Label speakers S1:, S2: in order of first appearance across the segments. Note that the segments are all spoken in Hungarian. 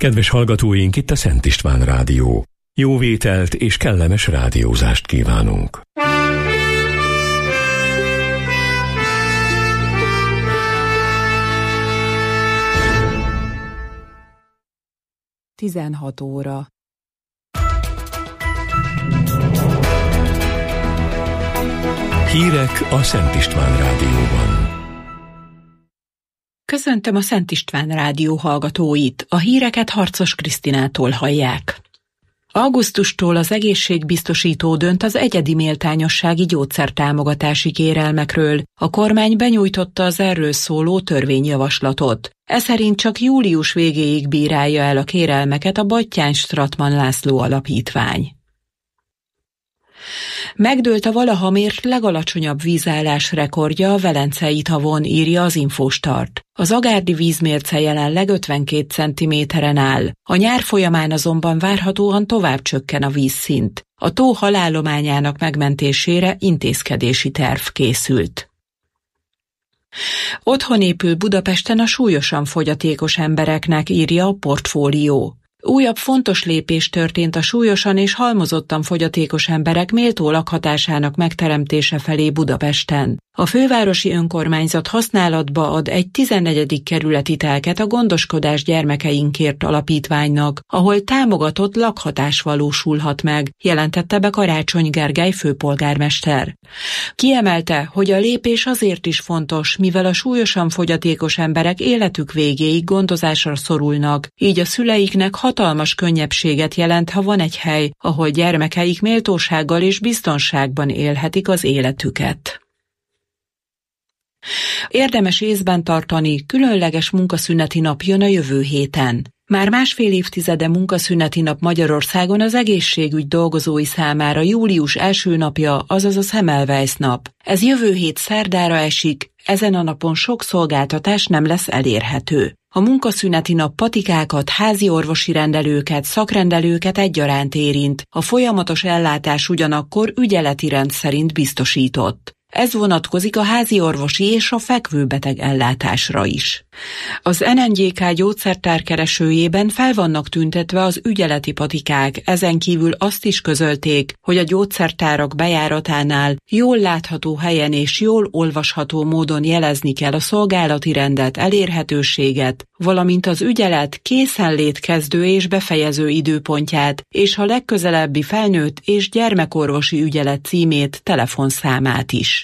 S1: Kedves hallgatóink, itt a Szent István Rádió. Jó vételt és kellemes rádiózást kívánunk.
S2: Tizenhat óra.
S1: Hírek a Szent István Rádióban.
S2: Köszöntöm a Szent István Rádió hallgatóit. A híreket Harcos Krisztinától hallják. Augusztustól az egészségbiztosító dönt az egyedi méltányossági gyógyszertámogatási kérelmekről. A kormány benyújtotta az erről szóló törvényjavaslatot. Eszerint csak július végéig bírálja el a kérelmeket a Batthyány-Strattmann László Alapítvány. Megdőlt a valaha mért legalacsonyabb vízállás rekordja a Velencei tavon, írja az Infostart. Az agárdi vízmérce jelenleg 52 cm-en áll. A nyár folyamán azonban várhatóan tovább csökken a vízszint. A tó halállományának megmentésére intézkedési terv készült. Otthon épül Budapesten a súlyosan fogyatékos embereknek, írja a Portfólió. Újabb fontos lépés történt a súlyosan és halmozottan fogyatékos emberek méltó lakhatásának megteremtése felé Budapesten. A fővárosi önkormányzat használatba ad egy 14. kerületi telket a Gondoskodás gyermekeinkért alapítványnak, ahol támogatott lakhatás valósulhat meg, jelentette be Karácsony Gergely főpolgármester. Kiemelte, hogy a lépés azért is fontos, mivel a súlyosan fogyatékos emberek életük végéig gondozásra szorulnak, így a szüleiknek hatalmas könnyebbséget jelent, ha van egy hely, ahol gyermekeik méltósággal és biztonságban élhetik az életüket. Érdemes észben tartani, különleges munkaszüneti nap jön a jövő héten. Már másfél évtizede munkaszüneti nap Magyarországon az egészségügy dolgozói számára július első napja, azaz a Semmelweis nap. Ez jövő hét szerdára esik, ezen a napon sok szolgáltatás nem lesz elérhető. A munkaszüneti nap patikákat, házi orvosi rendelőket, szakrendelőket egyaránt érint, a folyamatos ellátás ugyanakkor ügyeleti rend szerint biztosított. Ez vonatkozik a házi orvosi és a fekvőbeteg ellátásra is. Az NNGK gyógyszertárkeresőjében fel vannak tüntetve az ügyeleti patikák, ezen kívül azt is közölték, hogy a gyógyszertárak bejáratánál jól látható helyen és jól olvasható módon jelezni kell a szolgálati rendet, elérhetőséget, valamint az ügyelet készenlét kezdő és befejező időpontját, és a legközelebbi felnőtt és gyermekorvosi ügyelet címét, telefonszámát is.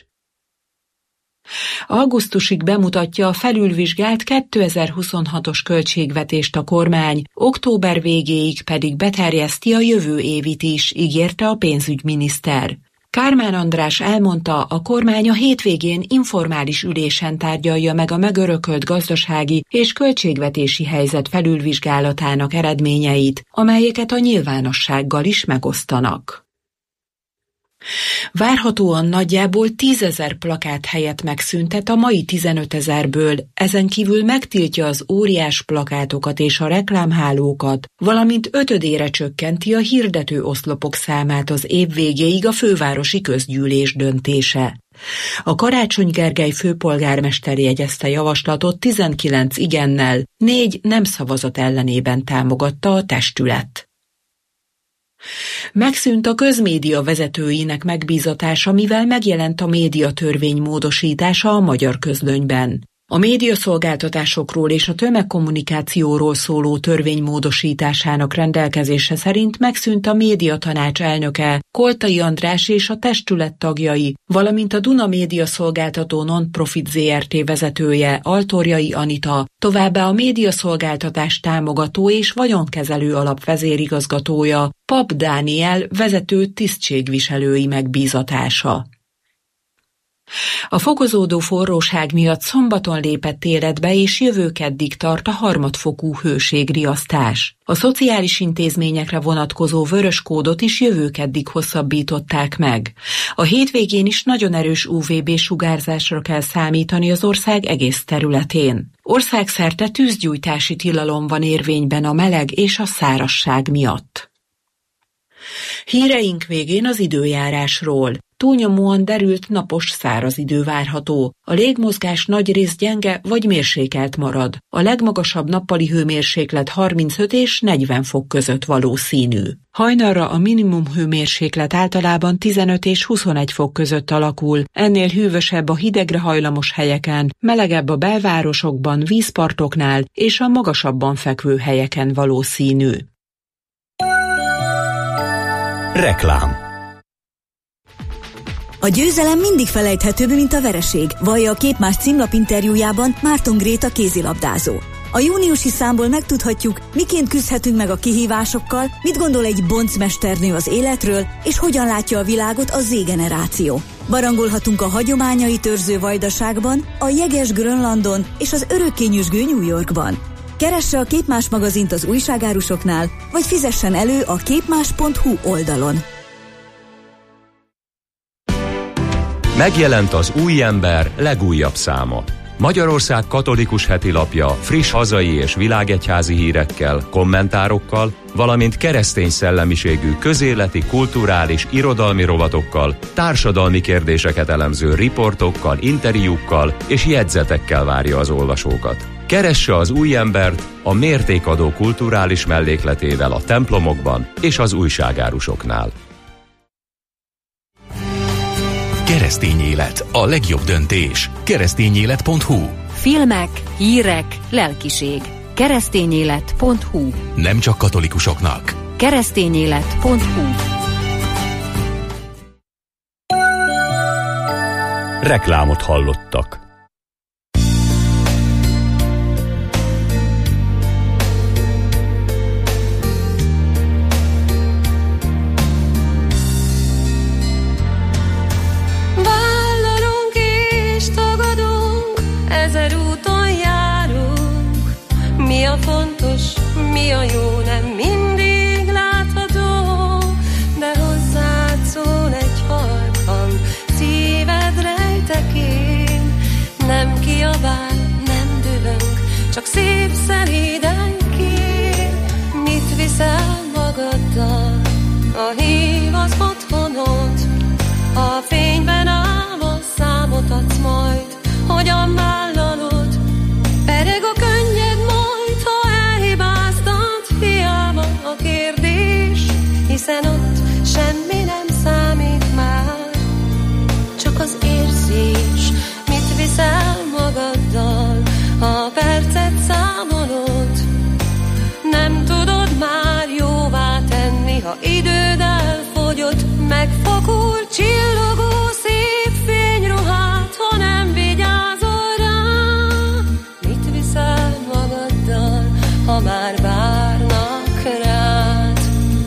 S2: Augusztusig bemutatja a felülvizsgált 2026-os költségvetést a kormány, október végéig pedig beterjeszti a jövő évit is, ígérte a pénzügyminiszter. Kármán András elmondta, a kormány a hétvégén informális ülésen tárgyalja meg a megörökölt gazdasági és költségvetési helyzet felülvizsgálatának eredményeit, amelyeket a nyilvánossággal is megosztanak. Várhatóan nagyjából 10 000 plakát helyet megszüntet a mai 15 000-ből, ezen kívül megtiltja az óriás plakátokat és a reklámhálókat, valamint 5-ödére csökkenti a hirdető oszlopok számát az év végéig a fővárosi közgyűlés döntése. A Karácsony Gergely főpolgármester jegyezte javaslatot 19 igennel, 4 nem szavazat ellenében támogatta a testület. Megszűnt a közmédia vezetőinek megbízatása, mivel megjelent a médiatörvény módosítása a Magyar Közlönyben. A médiaszolgáltatásokról és a tömegkommunikációról szóló törvény módosításának rendelkezése szerint megszűnt a médiatanács elnöke, Koltai András és a testület tagjai, valamint a Duna Média Szolgáltató Non-Profit Zrt. Vezetője, Altorjai Anita, továbbá a médiaszolgáltatás támogató és vagyonkezelő alap vezérigazgatója, Pap Dániel vezető tisztségviselői megbízatása. A fokozódó forróság miatt szombaton lépett életbe és jövő keddig tart a harmadfokú hőségriasztás. A szociális intézményekre vonatkozó vörös kódot is jövő keddig hosszabbították meg. A hétvégén is nagyon erős UVB-sugárzásra kell számítani az ország egész területén. Országszerte tűzgyújtási tilalom van érvényben a meleg és a szárazság miatt. Híreink végén az időjárásról. túlnyomóan derült napos száraz idő várható. A légmozgás nagyrészt gyenge vagy mérsékelt marad. A legmagasabb nappali hőmérséklet 35 és 40 fok között valószínű. Hajnalra a minimum hőmérséklet általában 15 és 21 fok között alakul, ennél hűvösebb a hidegre hajlamos helyeken, melegebb a belvárosokban, vízpartoknál és a magasabban fekvő helyeken valószínű.
S1: Reklám.
S3: A győzelem mindig felejthetőbb, mint a vereség, vallja a Képmás címlap interjújában Márton Gréta kézilabdázó. A júniusi számból megtudhatjuk, miként küzdhetünk meg a kihívásokkal, mit gondol egy boncmesternő az életről, és hogyan látja a világot a Z-generáció. Barangolhatunk a hagyományait őrző Vajdaságban, a jeges Grönlandon és az örökké nyüzsgő New Yorkban. Keresse a Képmás magazint az újságárusoknál, vagy fizessen elő a képmás.hu oldalon.
S4: Megjelent az Új Ember legújabb száma. Magyarország katolikus hetilapja friss hazai és világegyházi hírekkel, kommentárokkal, valamint keresztény szellemiségű közéleti, kulturális, irodalmi rovatokkal, társadalmi kérdéseket elemző riportokkal, interjúkkal és jegyzetekkel várja az olvasókat. Keresse az Új Embert a mértékadó kulturális mellékletével a templomokban és az újságárusoknál.
S1: Keresztény élet, a legjobb döntés. Keresztényélet.hu.
S5: Filmek, hírek, lelkiség. Keresztényélet.hu.
S1: Nem csak katolikusoknak.
S5: Keresztényélet.hu.
S1: Reklámot hallottak.
S6: Ezer úton járunk, mi a fontos, mi a jó, nem mindig látható, de hozzád szól egy halkan, szíved rejtek én, nem kiabál, nem dühöng, csak szép szelíden kér. Mit viszel magaddal, a hív az otthonod, a fényben állva számot adsz majd, hogyan vállalod, pereg a könnyed majd, ha elhibáztad, hiába a kérdés, hiszen ott semmi nem számít már, csak az érzés. Mit viszel magaddal, ha percet számolod, nem tudod már jóvá tenni, ha időd elfogyott, megfakul csillogó szép fényruhát, ha nem vigyázol rá. Mit viszel magaddal, ha már várnak rád?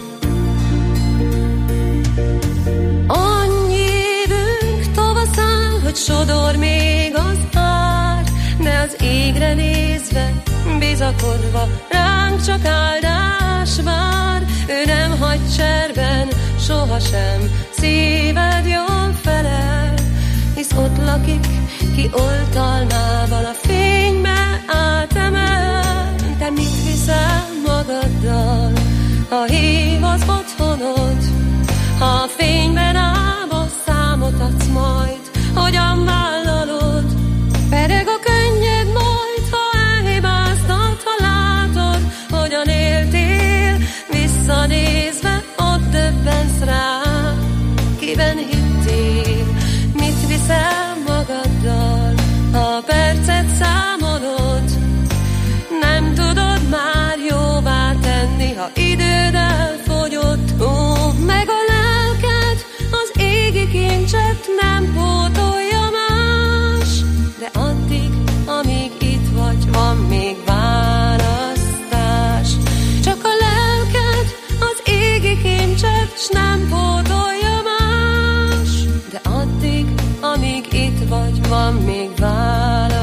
S6: Annyi évünk tavaszán, hogy sodor még az ár, de az égre nézve, bizakodva ránk csak áldás vár. Ő nem hagy cserben sohasem, szíved jól felel, hisz ott lakik, ki oltalmával a fénybe átemel. Te mit viszel magaddal, ha hív az otthonod, ha a fényben állva számot adsz majd, hogyan vállalod, pereg a könnyed majd, ha elhibáztad, ha látod, hogyan éltél, visszanézve ott döbbensz rá, kiben hittél. Mit viszel magaddal, ha percet számolod, nem tudod már jóvá tenni, ha időd elfogyott. Ó, meg a lelked az égi kincset nem pótolja más, de addig, amíg itt vagy, van még választás. Csak a lelked az égi kincset s nem pótolja más, de addig, amíg itt vagy, van még választás.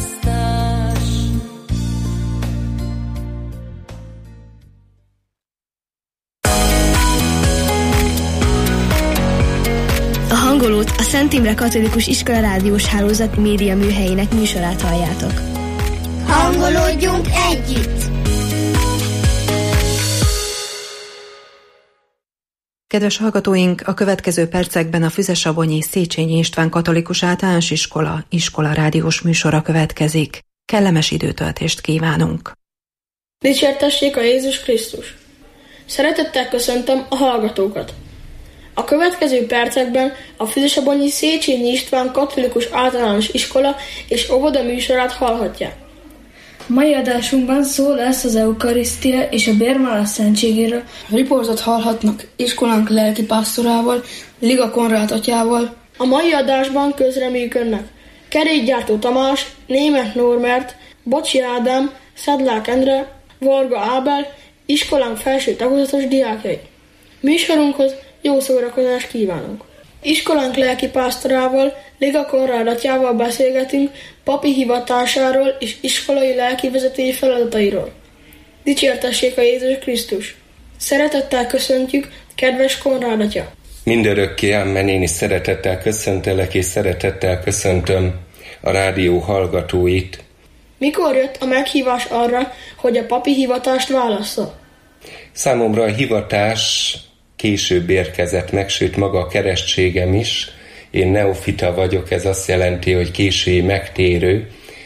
S7: A Hangolót, a Szent Imre Katolikus Iskola Rádiós Hálózat média műhelyének műsorát halljátok.
S8: Hangolódjunk együtt!
S9: Kedves hallgatóink, a következő percekben a Füzesabonyi Széchenyi István Katolikus Általános Iskola rádiós műsora következik. Kellemes időtöltést kívánunk!
S10: Dicsértessék a Jézus Krisztus! Szeretettel köszöntöm a hallgatókat! A következő percekben a Füzesabonyi Széchenyi István Katolikus Általános Iskola és óvoda műsorát hallhatják.
S7: Mai adásunkban szó lesz az eukarisztia és a bérmála szentségéről.
S10: Riportot hallhatnak iskolánk lelkipásztorával, Liga Konrád atyával. A mai adásban közreműködnek Kerékgyártó Tamás, Németh Norbert, Bocsi Ádám, Szedlák Endre, Varga Ábel, iskolánk felső tagozatos diákjai. Műsorunkhoz jó szórakozást kívánunk! Iskolánk lelkipásztorával, Liga Konrád atyával beszélgetünk papi hivatásáról és iskolai lelkivezetői feladatairól. Dicsértessék a Jézus Krisztus! Szeretettel köszöntjük, kedves Konrád atya!
S11: Mindörökké, amen, én is szeretettel köszöntelek, és szeretettel köszöntöm a rádió hallgatóit.
S10: Mikor jött a meghívás arra, hogy a papi hivatást válassza?
S11: Számomra a hivatás később érkezett meg, sőt maga a keresztségem is. Én neofita vagyok, ez azt jelenti, hogy késői megtérő.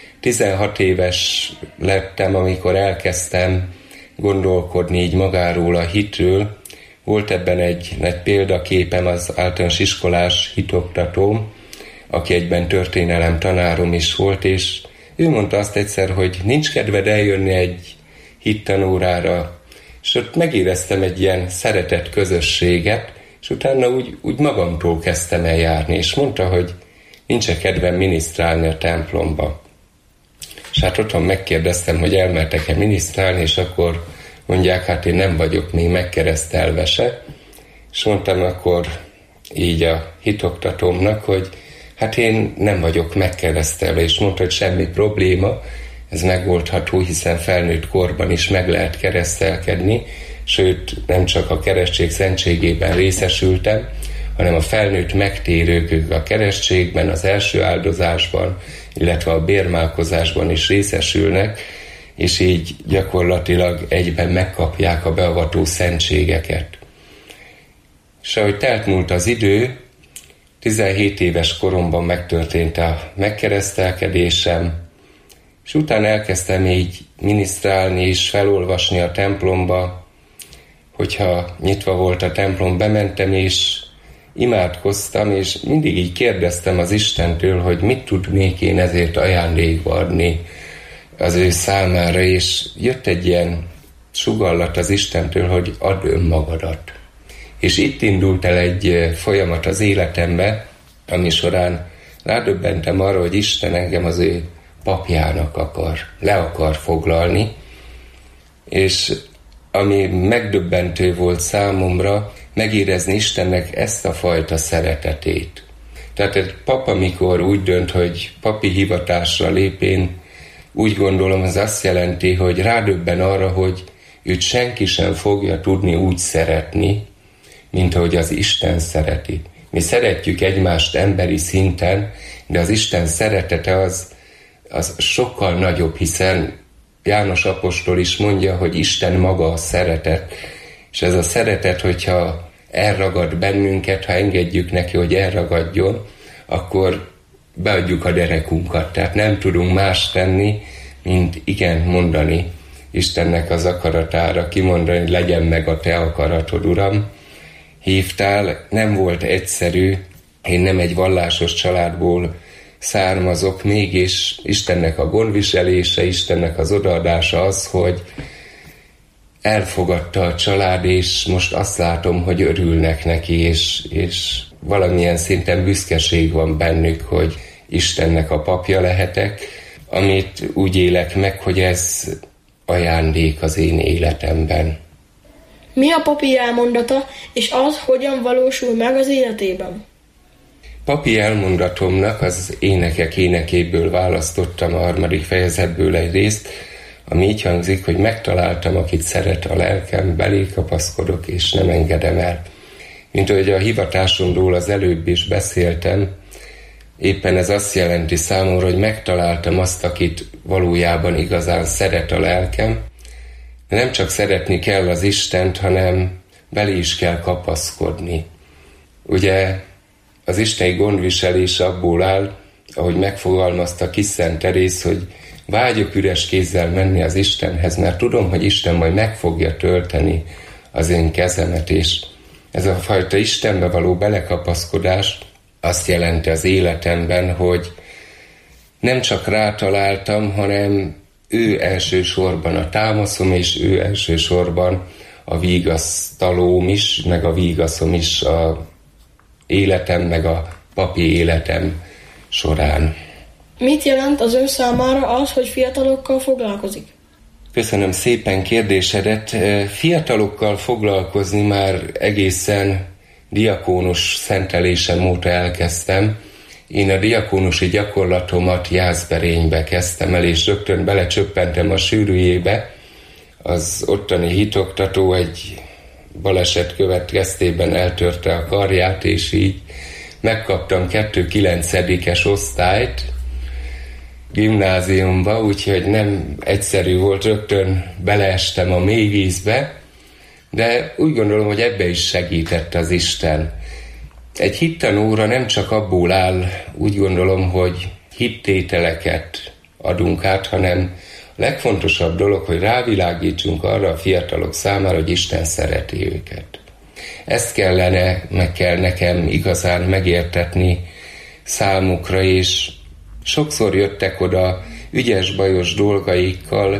S11: 16 éves lettem, amikor elkezdtem gondolkodni így magáról, a hitről. Volt ebben egy példaképem, az általános iskolás hitoktatóm, aki egyben történelem tanárom is volt, és ő mondta azt egyszer, hogy nincs kedved eljönni egy hittanórára, és ott megéreztem egy ilyen szeretett közösséget, és utána úgy magamtól kezdtem el járni, és mondta, hogy nincs-e kedvem minisztrálni a templomba. És hát otthon megkérdeztem, hogy elmertek-e minisztrálni, és akkor mondják, hát én nem vagyok még megkeresztelve se, és mondtam akkor így a hitoktatómnak, hogy hát én nem vagyok megkeresztelve, és mondta, hogy semmi probléma, ez megoldható, hiszen felnőtt korban is meg lehet keresztelkedni, sőt, nem csak a keresztség szentségében részesültem, hanem a felnőtt megtérők a keresztségben, az első áldozásban, illetve a bérmálkozásban is részesülnek, és így gyakorlatilag egyben megkapják a beavató szentségeket. És ahogy telt múlt az idő, 17 éves koromban megtörtént a megkeresztelkedésem, és utána elkezdtem így minisztrálni és felolvasni a templomba, hogyha nyitva volt a templom, bementem és imádkoztam, és mindig így kérdeztem az Istentől, hogy mit tudnék én ezért ajándékba adni az ő számára, és jött egy ilyen sugallat az Istentől, hogy add önmagadat. És itt indult el egy folyamat az életembe, ami során rádöbbentem arra, hogy Isten engem az ő papjának le akar foglalni, és ami megdöbbentő volt számomra, megérezni Istennek ezt a fajta szeretetét. Tehát egy pap, amikor úgy dönt, hogy papi hivatásra lép, én úgy gondolom, az azt jelenti, hogy rádöbben arra, hogy őt senki sem fogja tudni úgy szeretni, mint ahogy az Isten szereti. Mi szeretjük egymást emberi szinten, de az Isten szeretete az sokkal nagyobb, hiszen János apostol is mondja, hogy Isten maga a szeretet, és ez a szeretet, hogyha elragad bennünket, ha engedjük neki, hogy elragadjon, akkor beadjuk a derekunkat, tehát nem tudunk más tenni, mint igen mondani Istennek az akaratára, kimondani, hogy legyen meg a te akaratod, Uram. Hívtál, nem volt egyszerű, én nem egy vallásos családból származok, mégis Istennek a gondviselése, Istennek az odaadása az, hogy elfogadta a család, és most azt látom, hogy örülnek neki, és valamilyen szinten büszkeség van bennük, hogy Istennek a papja lehetek, amit úgy élek meg, hogy ez ajándék az én életemben.
S10: Mi a papi elmondata, és az hogyan valósul meg az életében?
S11: Papi elmondatomnak az énekek énekéből választottam a 3. fejezetből egy részt, ami így hangzik, hogy megtaláltam, akit szeret a lelkem, belé kapaszkodok, és nem engedem el. Mint ahogy a hivatásomról az előbb is beszéltem, éppen ez azt jelenti számomra, hogy megtaláltam azt, akit valójában igazán szeret a lelkem. De nem csak szeretni kell az Istent, hanem belé is kell kapaszkodni. Ugye az isteni gondviselés abból áll, ahogy megfogalmazta Kis Szent Teréz, hogy vágyok üres kézzel menni az Istenhez, mert tudom, hogy Isten majd meg fogja tölteni az én kezemet, és ez a fajta Istenbe való belekapaszkodás azt jelenti az életemben, hogy nem csak rátaláltam, hanem ő elsősorban a támaszom, és ő elsősorban a vigasztalóm is, meg a vigaszom is a életem, meg a papi életem során.
S10: Mit jelent az ön számára az, hogy fiatalokkal foglalkozik?
S11: Köszönöm szépen kérdésedet. Fiatalokkal foglalkozni már egészen diakónus szentelésem óta elkezdtem. Én a diakónusi gyakorlatomat Jászberénybe kezdtem el, és rögtön belecsöppentem a sűrűjébe. Az ottani hitoktató egy baleset következtében eltörte a karját, és így megkaptam 2-9-es osztályt gimnáziumba, úgyhogy nem egyszerű volt, rögtön beleestem a mély vízbe, de úgy gondolom, hogy ebbe is segített az Isten. Egy hittanóra nem csak abból áll, úgy gondolom, hogy hittételeket adunk át, hanem a legfontosabb dolog, hogy rávilágítsunk arra a fiatalok számára, hogy Isten szereti őket. Ezt kellene, meg kell nekem igazán megértetni számukra, és sokszor jöttek oda ügyes-bajos dolgaikkal,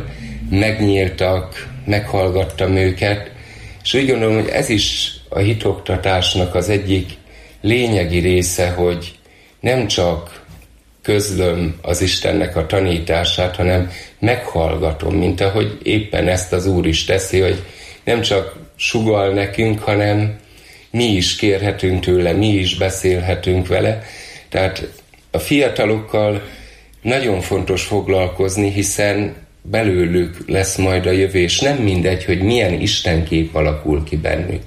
S11: megnyíltak, meghallgattam őket, és úgy gondolom, hogy ez is a hitoktatásnak az egyik lényegi része, hogy nem csak közlöm az Istennek a tanítását, hanem meghallgatom, mint ahogy éppen ezt az Úr is teszi, hogy nem csak sugall nekünk, hanem mi is kérhetünk tőle, mi is beszélhetünk vele. Tehát a fiatalokkal nagyon fontos foglalkozni, hiszen belőlük lesz majd a jövő, és nem mindegy, hogy milyen istenkép alakul ki bennük.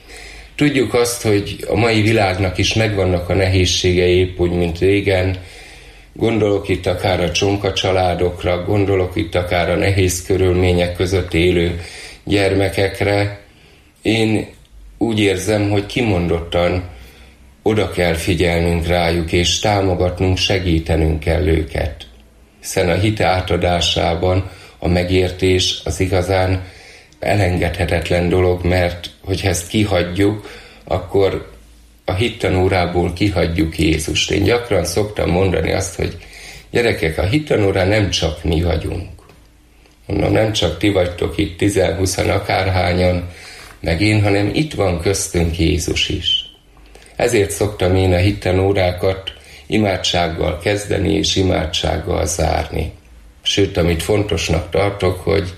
S11: Tudjuk azt, hogy a mai világnak is megvannak a nehézségei, épp úgy, mint régen. Gondolok itt akár a csonka családokra, gondolok itt akár a nehéz körülmények között élő gyermekekre. Én úgy érzem, hogy kimondottan oda kell figyelnünk rájuk, és támogatnunk, segítenünk kell őket. Hiszen a hit átadásában a megértés az igazán elengedhetetlen dolog, mert hogyha ezt kihagyjuk, akkor a hittanórából kihagyjuk Jézust. Én gyakran szoktam mondani azt, hogy gyerekek, a hittanórán nem csak mi vagyunk. Mondom, nem csak ti vagytok itt 10-20 akárhányan, meg én, hanem itt van köztünk Jézus is. Ezért szoktam én a hittanórákat imádsággal kezdeni és imádsággal zárni. Sőt, amit fontosnak tartok, hogy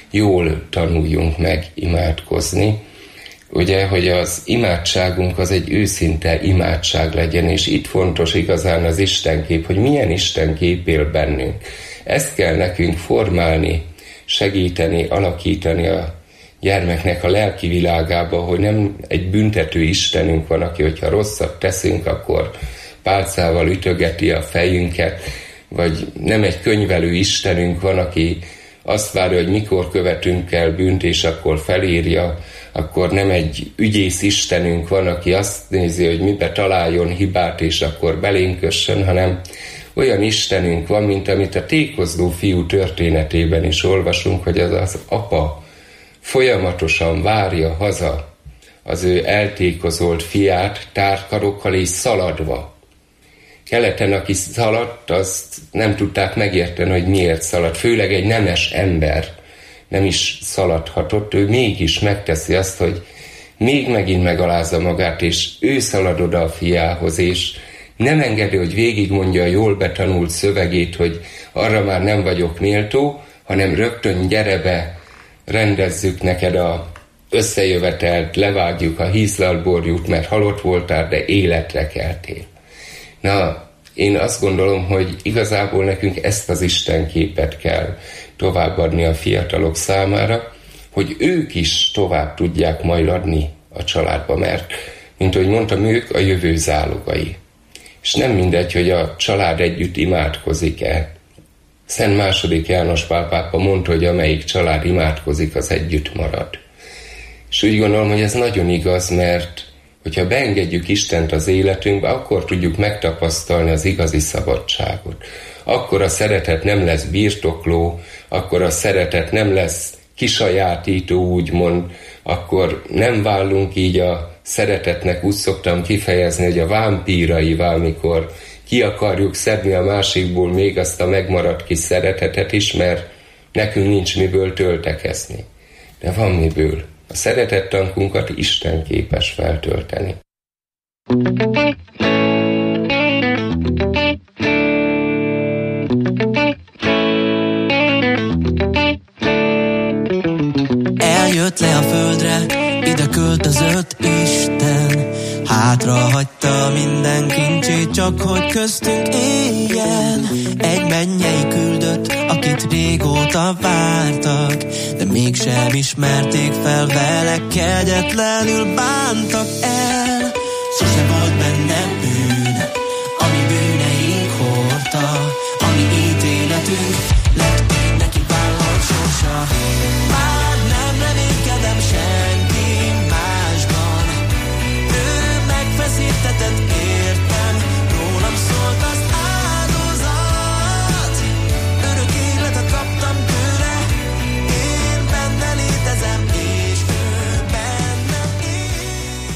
S11: jól tanuljunk meg imádkozni. Ugye, hogy az imádságunk az egy őszinte imádság legyen, és itt fontos igazán az Istenkép, hogy milyen Istenkép él bennünk. Ezt kell nekünk formálni, segíteni, alakítani a gyermeknek a lelki világába, hogy nem egy büntető Istenünk van, aki, hogyha rosszat teszünk, akkor pálcával ütögeti a fejünket, vagy nem egy könyvelő Istenünk van, aki azt várja, hogy mikor követünk el bűnt, és akkor felírja, akkor nem egy ügyész Istenünk van, aki azt nézi, hogy mibe találjon hibát, és akkor belénk kössön, hanem olyan Istenünk van, mint amit a tékozló fiú történetében is olvasunk, hogy az apa folyamatosan várja haza az ő eltékozolt fiát tárkarokkal és szaladva. Keleten, aki szaladt, azt nem tudták megérteni, hogy miért szaladt. Főleg egy nemes ember nem is szaladhatott, ő mégis megteszi azt, hogy még megint megalázza magát, és ő szalad oda a fiához, és nem engedi, hogy végigmondja a jól betanult szövegét, hogy arra már nem vagyok méltó, hanem rögtön gyere be, rendezzük neked a összejövetelt, levágjuk a hízlalborjút, mert halott voltál, de életre keltél. Na, én azt gondolom, hogy igazából nekünk ezt az Istenképet kell továbbadni a fiatalok számára, hogy ők is tovább tudják majd adni a családba, mert, mint ahogy mondtam, ők a jövő zálogai. És nem mindegy, hogy a család együtt imádkozik-e. Szent II. János Pál pápa mondta, hogy amelyik család imádkozik, az együtt marad. És úgy gondolom, hogy ez nagyon igaz, mert hogyha beengedjük Istent az életünkbe, akkor tudjuk megtapasztalni az igazi szabadságot. Akkor a szeretet nem lesz birtokló, akkor a szeretet nem lesz kisajátító, úgymond, akkor nem válunk így a szeretetnek, úgy szoktam kifejezni, hogy a vámpíraival, mikor ki akarjuk szedni a másikból még azt a megmaradt kis szeretetet is, mert nekünk nincs miből töltekezni. De van miből. A szeretettankunkat Isten képes feltölteni.
S12: Eljött le a földre, ide költözött Isten. Hátra hagyta minden kincsét, csak hogy köztünk éljen. Egy mennyei küldött, akit régóta vártak, de mégsem ismerték fel, vele kegyetlenül bántak el. Sose volt benne bűn, ami bűneink hordta, ami ítéletünk lett, én neki vállalt sorsa. Már nem reménykedem senki másban, ő megfeszítetett értem, rólam szólt az áldozat. Örök életet kaptam tőle, én benne létezem, és ő bennem él.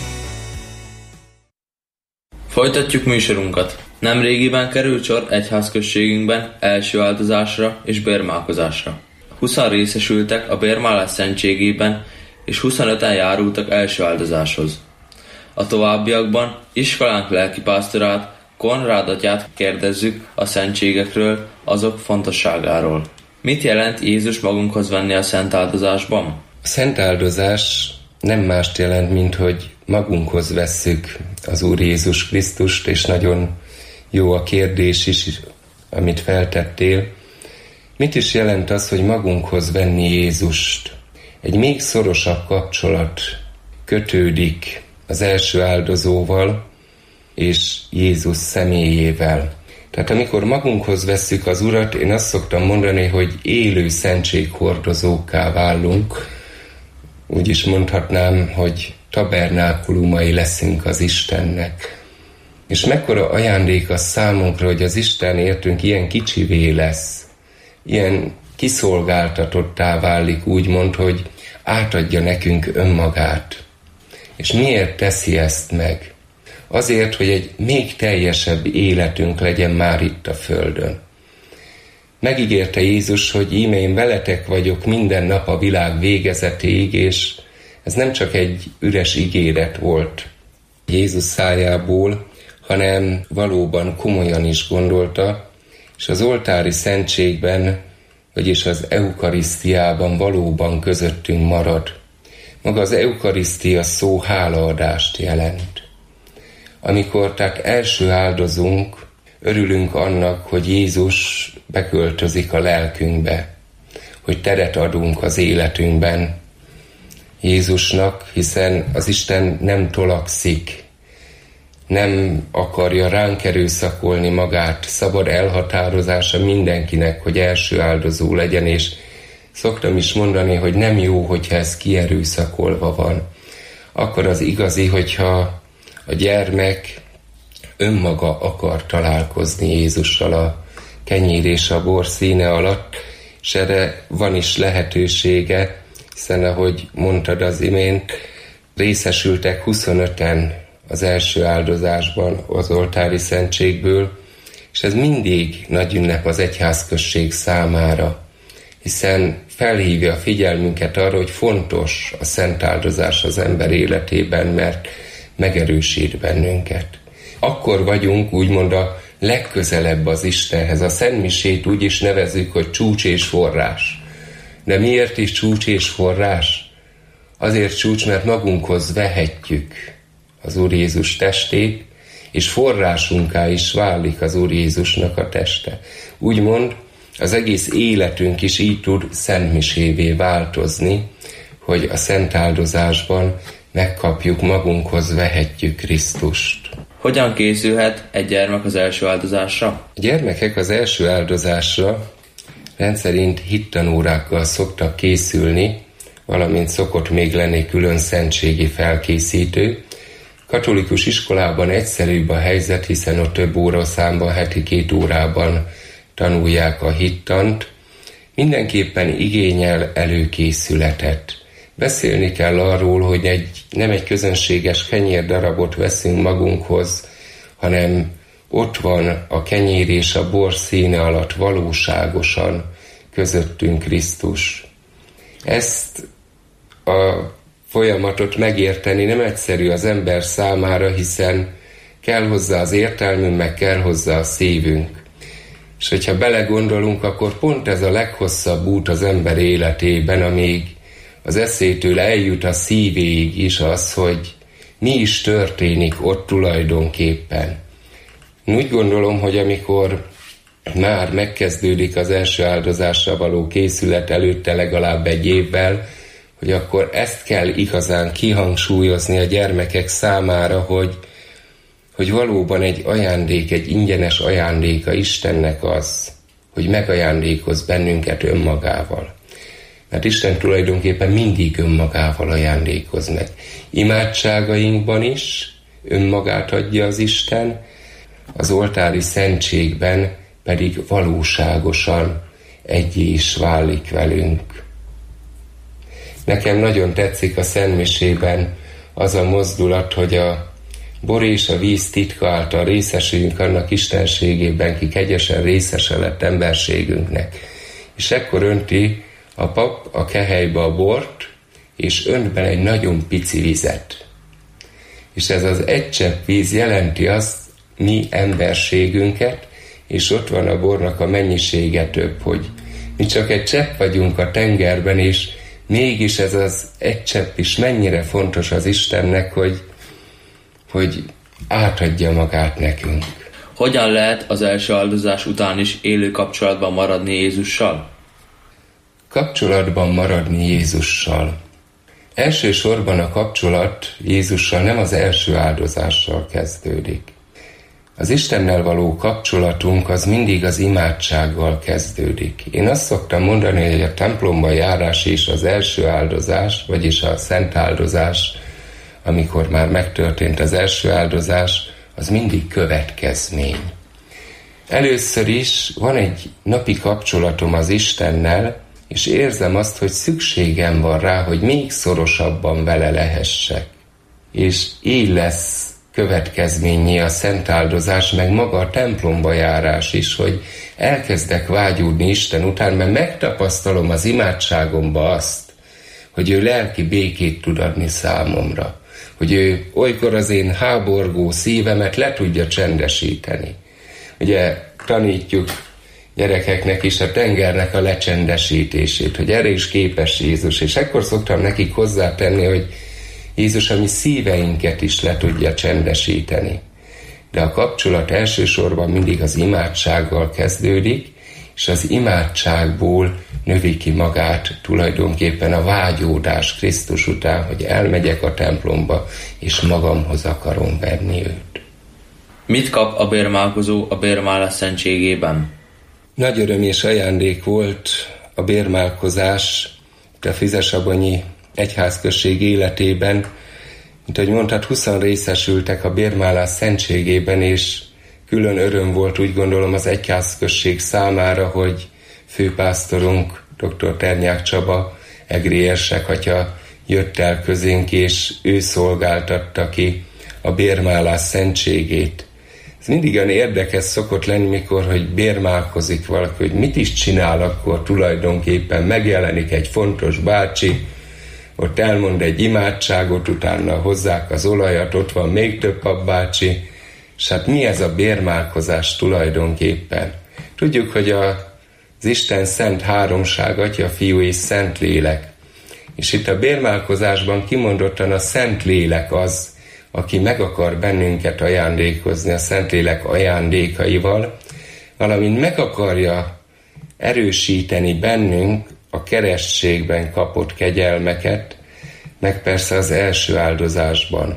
S13: Folytatjuk műsorunkat. Nemrégiben került sor egyházközségünkben első áldozásra és bérmálkozásra. 20 részesültek a bérmálás szentségében, és 25-en járultak első áldozáshoz. A továbbiakban iskolánk lelkipásztorát, Konrád atyát kérdezzük a szentségekről, azok fontosságáról. Mit jelent Jézus magunkhoz venni a szent áldozásban?
S11: A szent áldozás nem mást jelent, mint hogy magunkhoz vesszük az Úr Jézus Krisztust, és nagyon jó a kérdés is, amit feltettél. Mit is jelent az, hogy magunkhoz venni Jézust? Egy még szorosabb kapcsolat kötődik az első áldozóval és Jézus személyével. Tehát amikor magunkhoz vesszük az Urat, én azt szoktam mondani, hogy élő szentséghordozókká válunk. Úgy is mondhatnám, hogy tabernákulumai leszünk az Istennek. És mekkora ajándék az számunkra, hogy az Isten értünk ilyen kicsivé lesz, ilyen kiszolgáltatottá válik, úgymond, hogy átadja nekünk önmagát. És miért teszi ezt meg? Azért, hogy egy még teljesebb életünk legyen már itt a földön. Megígérte Jézus, hogy íme én veletek vagyok minden nap a világ végezetéig, és ez nem csak egy üres ígéret volt Jézus szájából, hanem valóban komolyan is gondolta, és az oltári szentségben, vagyis az eukarisztiában valóban közöttünk marad. Maga az eukarisztia szó hálaadást jelent. Amikor tehát első áldozunk, örülünk annak, hogy Jézus beköltözik a lelkünkbe, hogy teret adunk az életünkben Jézusnak, hiszen az Isten nem tolakszik, nem akarja ránk erőszakolni magát, szabad elhatározása mindenkinek, hogy első áldozó legyen, és szoktam is mondani, hogy nem jó, hogyha ez kierőszakolva van. Akkor az igazi, hogyha a gyermek önmaga akar találkozni Jézussal a kenyér és a bor színe alatt, és erre van is lehetősége, hiszen ahogy mondtad az imént, részesültek 25-en az első áldozásban az oltári szentségből, és ez mindig nagy ünnep az egyházközség számára, hiszen felhívja a figyelmünket arra, hogy fontos a szent áldozás az ember életében, mert megerősít bennünket. Akkor vagyunk úgymond a legközelebb az Istenhez. A szentmisét úgy is nevezzük, hogy csúcs és forrás. De miért is csúcs és forrás? Azért csúcs, mert magunkhoz vehetjük az Úr Jézus testét, és forrásunká is válik az Úr Jézusnak a teste. Úgymond az egész életünk is így tud szentmisévé változni, hogy a szent áldozásban megkapjuk, magunkhoz vehetjük Krisztust.
S13: Hogyan készülhet egy gyermek az első áldozásra?
S11: A gyermekek az első áldozásra rendszerint hittanórákkal szoktak készülni, valamint szokott még lenni külön szentségi felkészítő. Katolikus iskolában egyszerűbb a helyzet, hiszen ott több óraszámban, heti 2 órában tanulják a hittant. Mindenképpen igényel előkészületet. Beszélni kell arról, hogy nem egy közönséges kenyérdarabot veszünk magunkhoz, hanem ott van a kenyér és a bor színe alatt valóságosan közöttünk Krisztus. Ezt a folyamatot megérteni nem egyszerű az ember számára, hiszen kell hozzá az értelmünk, meg kell hozzá a szívünk. És hogyha belegondolunk, akkor pont ez a leghosszabb út az ember életében, amíg az eszétől eljut a szívéig is az, hogy mi is történik ott tulajdonképpen. Én úgy gondolom, hogy amikor már megkezdődik az első áldozásra való készület előtte legalább 1 évvel, hogy akkor ezt kell igazán kihangsúlyozni a gyermekek számára, hogy valóban egy ajándék, egy ingyenes ajándéka Istennek az, hogy megajándékoz bennünket önmagával. Mert Isten tulajdonképpen mindig önmagával ajándékoz meg. Imádságainkban is önmagát adja az Isten, az oltári szentségben pedig valóságosan egyé is válik velünk. Nekem nagyon tetszik a szentmisében az a mozdulat, hogy a bor és a víz titka által részesüljünk annak istenségében, ki kegyesen részese lett emberségünknek. És ekkor önti a pap a kehelybe a bort, és önt bele egy nagyon pici vizet. És ez az egy csepp víz jelenti azt, mi emberségünket, és ott van a bornak a mennyisége több, hogy mi csak egy csepp vagyunk a tengerben, és mégis ez az egy csepp is mennyire fontos az Istennek, hogy átadja magát nekünk.
S13: Hogyan lehet az első áldozás után is élő kapcsolatban maradni Jézussal?
S11: Kapcsolatban maradni Jézussal. Elsősorban a kapcsolat Jézussal nem az első áldozással kezdődik. Az Istennel való kapcsolatunk az mindig az imádsággal kezdődik. Én azt szoktam mondani, hogy a templomba járás és az első áldozás, vagyis a szent áldozás, amikor már megtörtént az első áldozás, az mindig következmény. Először is van egy napi kapcsolatom az Istennel, és érzem azt, hogy szükségem van rá, hogy még szorosabban vele lehessek. És így lesz következményé a szent áldozás, meg maga a templomba járás is, hogy elkezdek vágyódni Isten után, mert megtapasztalom az imádságomba azt, hogy ő lelki békét tud adni számomra, hogy ő olykor az én háborgó szívemet le tudja csendesíteni. Ugye tanítjuk gyerekeknek is a tengernek a lecsendesítését, hogy erre is képes Jézus, és ekkor szoktam nekik hozzátenni, hogy Jézus a mi szíveinket is le tudja csendesíteni. De a kapcsolat elsősorban mindig az imádsággal kezdődik, és az imádságból növi ki magát tulajdonképpen a vágyódás Krisztus után, hogy elmegyek a templomba, és magamhoz akarom venni őt.
S13: Mit kap a bérmálkozó a bérmálás szentségében?
S11: Nagy öröm és ajándék volt a bérmálkozás a Füzesabonyi egyházközség életében, mint ahogy mondtad, 20 részesültek a bérmálás szentségében, és külön öröm volt, úgy gondolom, az egyházközség számára, hogy főpásztorunk, dr. Ternyák Csaba, egri érsekatya jött el közénk, és ő szolgáltatta ki a bérmálás szentségét. Ez mindig olyan érdekes szokott lenni, mikor, hogy bérmálkozik valaki, hogy mit is csinál akkor tulajdonképpen. Megjelenik egy fontos bácsi, ott elmond egy imádságot, utána hozzák az olajat, ott van még több papbácsi, és hát mi ez a bérmálkozás tulajdonképpen? Tudjuk, hogy az Isten szent háromság, Atya, Fiú és Szent Lélek. És itt a bérmálkozásban kimondottan a Szent Lélek az, aki meg akar bennünket ajándékozni a Szentlélek ajándékaival, valamint meg akarja erősíteni bennünk a keresztségben kapott kegyelmeket, meg persze az első áldozásban.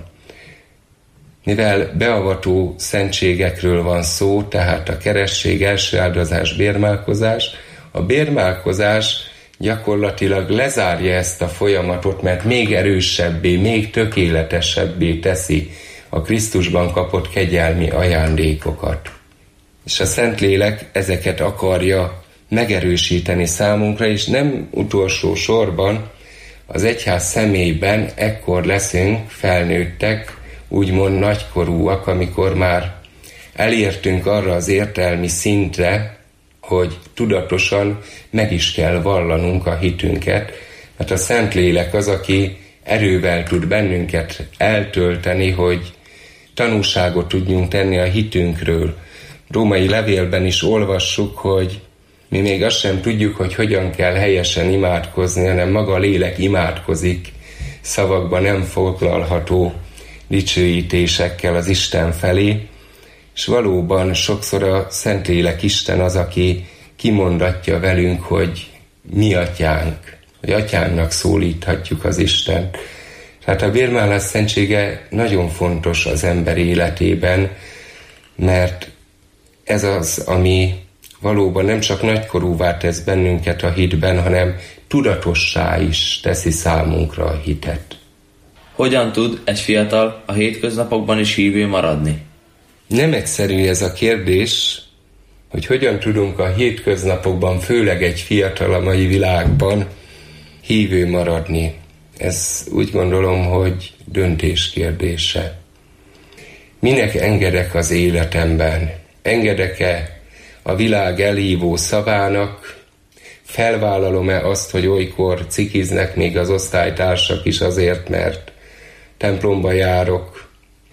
S11: Mivel beavató szentségekről van szó, tehát a keresztség, első áldozás, bérmálkozás, a bérmálkozás gyakorlatilag lezárja ezt a folyamatot, mert még erősebbé, még tökéletesebbé teszi a Krisztusban kapott kegyelmi ajándékokat. És a Szentlélek ezeket akarja megerősíteni számunkra, és nem utolsó sorban az egyház személyben ekkor leszünk felnőttek, úgymond nagykorúak, amikor már elértünk arra az értelmi szintre, hogy tudatosan meg is kell vallanunk a hitünket, mert a Szentlélek az, aki erővel tud bennünket eltölteni, hogy tanúságot tudjunk tenni a hitünkről. Római levélben is olvassuk, hogy mi még azt sem tudjuk, hogy hogyan kell helyesen imádkozni, hanem maga a lélek imádkozik szavakban nem foglalható dicsőítésekkel az Isten felé, és valóban sokszor a Szentlélek Isten az, aki kimondatja velünk, hogy mi atyánk, hogy atyánknak szólíthatjuk az Istent. Tehát a bérmálás szentsége nagyon fontos az ember életében, mert ez az, ami valóban nem csak nagykorúvá tesz bennünket a hitben, hanem tudatossá is teszi számunkra a hitet.
S13: Hogyan tud egy fiatal a hétköznapokban is hívő maradni?
S11: Nem egyszerű ez a kérdés, hogy hogyan tudunk a hétköznapokban, főleg egy fiatal a mai világban hívő maradni. Ez úgy gondolom, hogy döntés kérdése. Minek engedek az életemben? Engedek-e a világ elhívó szavának? Felvállalom-e azt, hogy olykor cikiznek még az osztálytársak is azért, mert templomba járok?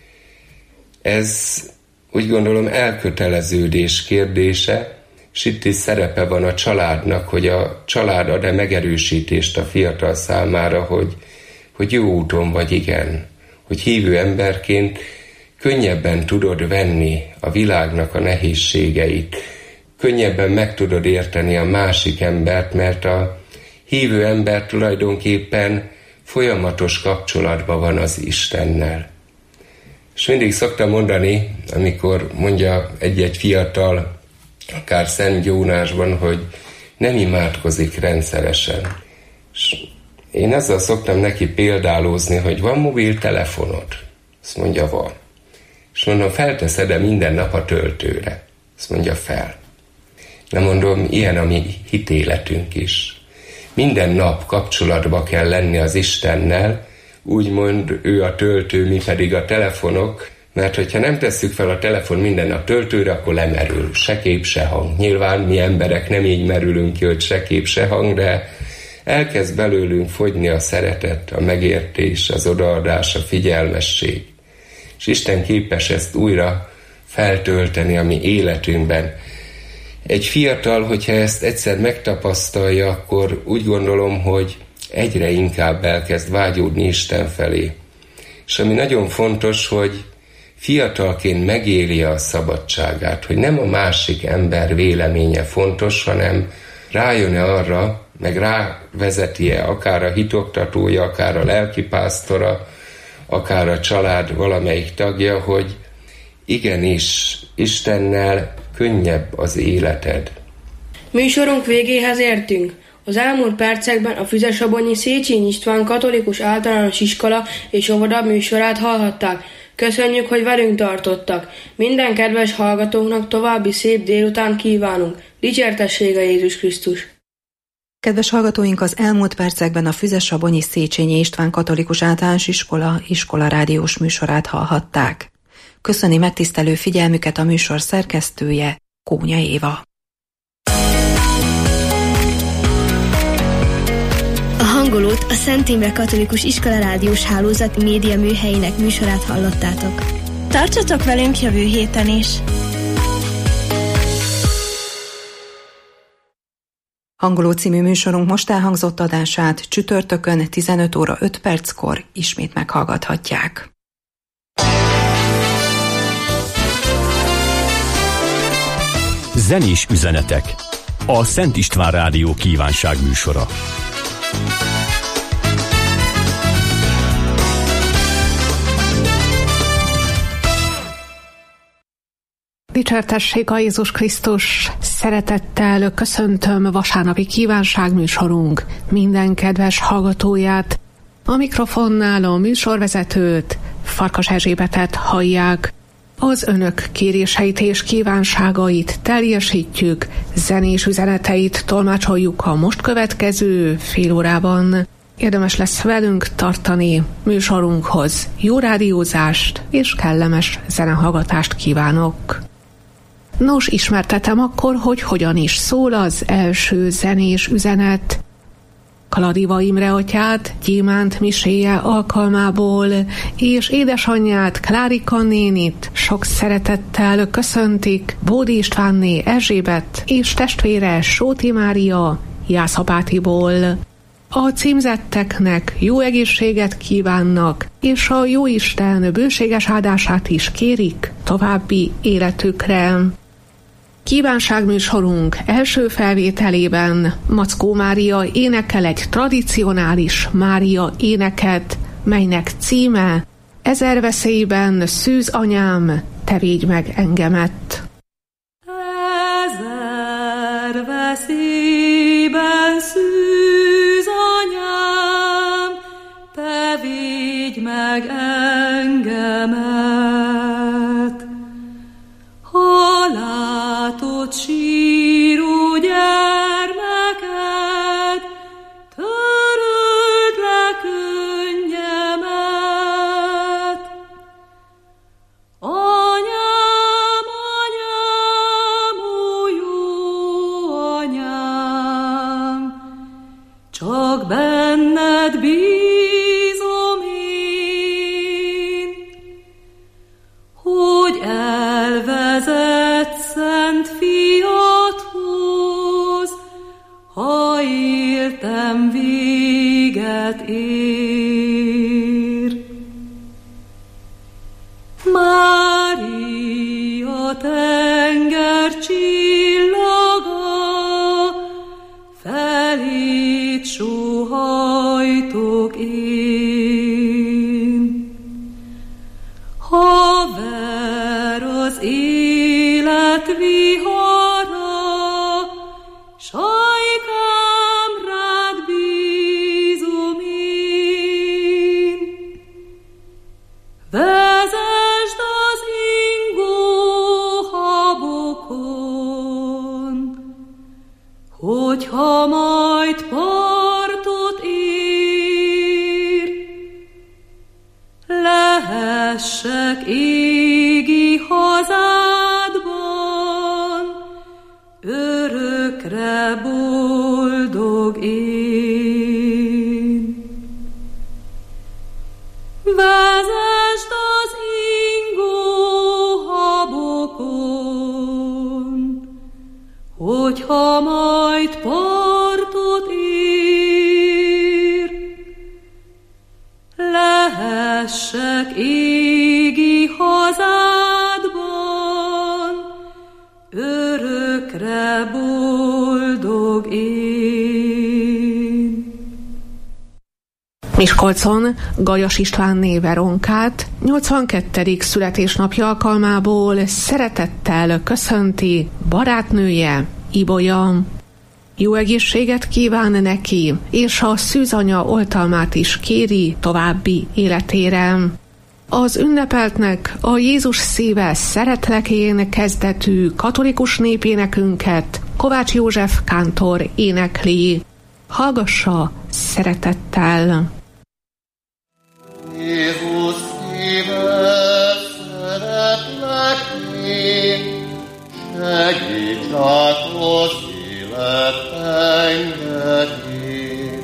S11: Ez úgy gondolom elköteleződés kérdése, és itt is szerepe van a családnak, hogy a család ad-e megerősítést a fiatal számára, hogy jó úton vagy, igen, hogy hívő emberként könnyebben tudod venni a világnak a nehézségeit, könnyebben meg tudod érteni a másik embert, mert a hívő ember tulajdonképpen folyamatos kapcsolatban van az Istennel. És mindig szoktam mondani, amikor mondja egy-egy fiatal, akár Szent Jónásban, hogy nem imádkozik rendszeresen. És én ezzel szoktam neki példálózni, hogy van mobiltelefonod? Azt mondja, van. És mondom, felteszed-e minden nap a töltőre? Azt mondja, fel. Na mondom, ilyen a mi hitéletünk is. Minden nap kapcsolatba kell lenni az Istennel, úgymond ő a töltő, mi pedig a telefonok, mert hogyha nem tesszük fel a telefon minden nap töltőre, akkor lemerül, se kép, se hang. Nyilván mi emberek nem így merülünk ki, hogy se kép, se hang, de elkezd belőlünk fogyni a szeretet, a megértés, az odaadás, a figyelmesség. És Isten képes ezt újra feltölteni a mi életünkben. Egy fiatal, hogyha ezt egyszer megtapasztalja, akkor úgy gondolom, hogy egyre inkább elkezd vágyódni Isten felé. És ami nagyon fontos, hogy fiatalként megéli a szabadságát, hogy nem a másik ember véleménye fontos, hanem rájön-e arra, meg rávezeti-e akár a hitoktatója, akár a lelkipásztora, akár a család valamelyik tagja, hogy igenis Istennel könnyebb az életed.
S10: Műsorunk végéhez értünk. Az elmúlt percekben a Füzesabonyi Széchenyi István Katolikus Általános Iskola és Óvoda műsorát hallhatták. Köszönjük, hogy velünk tartottak. Minden kedves hallgatóknak további szép délután kívánunk. Dicsértessége Jézus Krisztus!
S9: Kedves hallgatóink, az elmúlt percekben a Füzesabonyi Széchenyi István Katolikus Általános Iskola rádiós műsorát hallhatták. Köszöni megtisztelő figyelmüket a műsor szerkesztője, Kónya Éva.
S7: A hangolót a Szent Imre Katolikus Iskola rádiós hálózat média műhelyének műsorát hallottátok.
S14: Tartsatok velünk jövő héten is!
S9: Hangoló című műsorunk most elhangzott adását csütörtökön 15 óra 5 perckor ismét meghallgathatják.
S1: Zenés üzenetek. A Szent István Rádió kívánság műsora.
S15: Dicsértessék a Jézus Krisztus! Szeretettel köszöntöm vasárnapi kívánságműsorunk minden kedves hallgatóját. A mikrofonnál a műsorvezetőt, Farkas Erzsébetet hallják. Az önök kéréseit és kívánságait teljesítjük, zenés üzeneteit tolmácsoljuk a most következő fél órában. Érdemes lesz velünk tartani műsorunkhoz. Jó rádiózást és kellemes zenehallgatást kívánok! Nos, ismertetem akkor, hogy hogyan is szól az első zenés üzenet. Kaladiva Imre atyát Gyémánt miséje alkalmából és édesanyját Klárika nénit sok szeretettel köszöntik Bódi Istvánné Erzsébet és testvére Sóti Mária Jászapátiból. A címzetteknek jó egészséget kívánnak, és a Jóisten bőséges áldását is kérik további életükre. Kívánságműsorunk első felvételében Mackó Mária énekel egy tradicionális Mária éneket, melynek címe Ezer veszélyben szűz anyám, te védj meg engemet.
S6: Ezer veszélyben szűz anyám, te védj meg engemet. Ha látod síró gyermeket, töröld le könnyemet. Anyám, anyám, ó jó anyám, csak benned bízom én, hogy elvezet szent fiadhoz, ha értem véget ér. Mária tenger csillaga, felét sóhajtok én. Ha ver az élet vihara, sajkám rád bízom én. Vezesd az ingó habokon, hogyha majd partot ér, lehessek égi hazádban, örökre boldog én. Vezesd az ingó habokon, hogyha majd partot ér, lehessek égi hazádban, örökre boldog én.
S15: Miskolcon Gajas Istvánné Veronkát 82. születésnapja alkalmából szeretettel köszönti barátnője, Ibolya. Jó egészséget kíván neki, és a szűzanya oltalmát is kéri további életére. Az ünnepeltnek a Jézus szíve szeretlek én kezdetű katolikus népénekünket Kovács József kántor énekli. Hallgassa szeretettel!
S16: Jézus szíve szeretlek én, segíts át az élet engedén.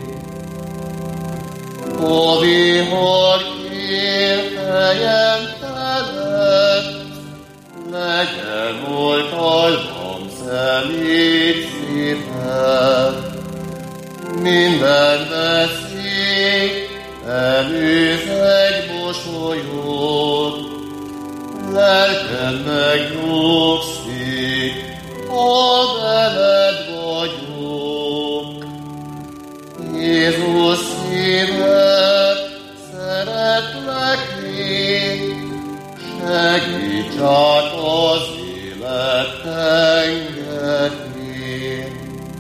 S16: A vihar fejem telett, legyen oltalmam szemét szíved. Minden veszély előz egy mosolyod, lelkem megnyugszik, ha veled vagyok. Jézus szívet szeretlek én, segíts át az élet tengerén.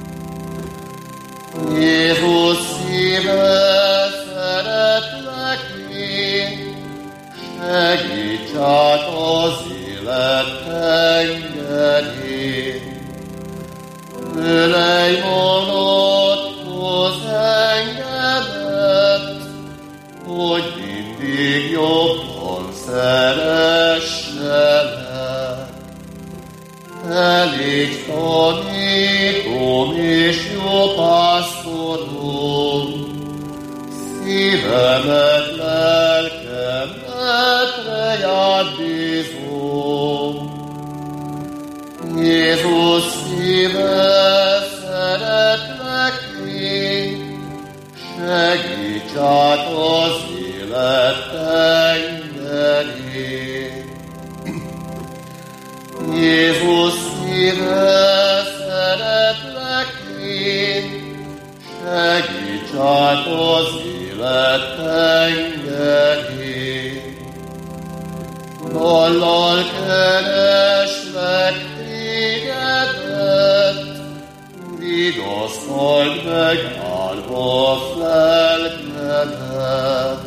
S16: Jézus szíve, szeretlek én, segíts át az élet tengerén. Ölej magadhoz engemet, hogy mindig jobban szeresselek. Elég tanítom és jó pásztorom, szívemet, lelkemet rejád bízom. Jézus szíve, szeretlek én, segíts át az élet tengerén. Jézus szíve, szeretlek én, segíts át az élet tengerén. Dallal kereslek tégedet, vigasztald meg árva lelkedet.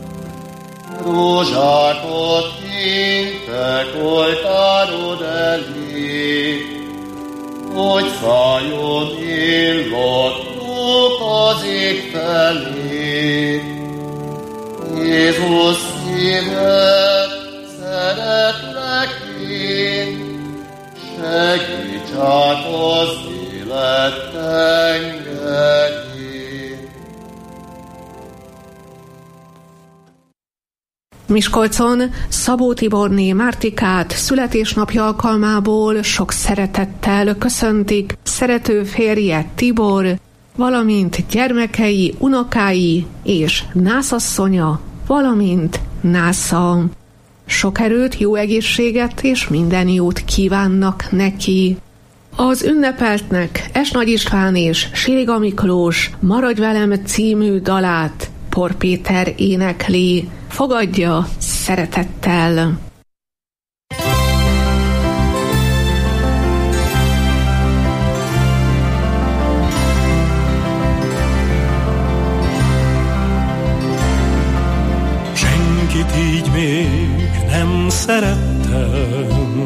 S16: Rózsákat intek oltárod elé, hogy szálljon illatuk az ég felé. Jézus szíve, szeretlek én, segíts át az élet tengerén.
S15: Miskolcon Szabó Tiborné Mártikát születésnapja alkalmából sok szeretettel köszöntik szerető férje Tibor, valamint gyermekei, unokái és nászasszonya, valamint násza. Sok erőt, jó egészséget és minden jót kívánnak neki. Az ünnepeltnek Es Nagy István és Siliga Miklós Maradj velem című dalát Por Péter énekli. Fogadja szeretettel!
S17: Senkit így még nem szerettem,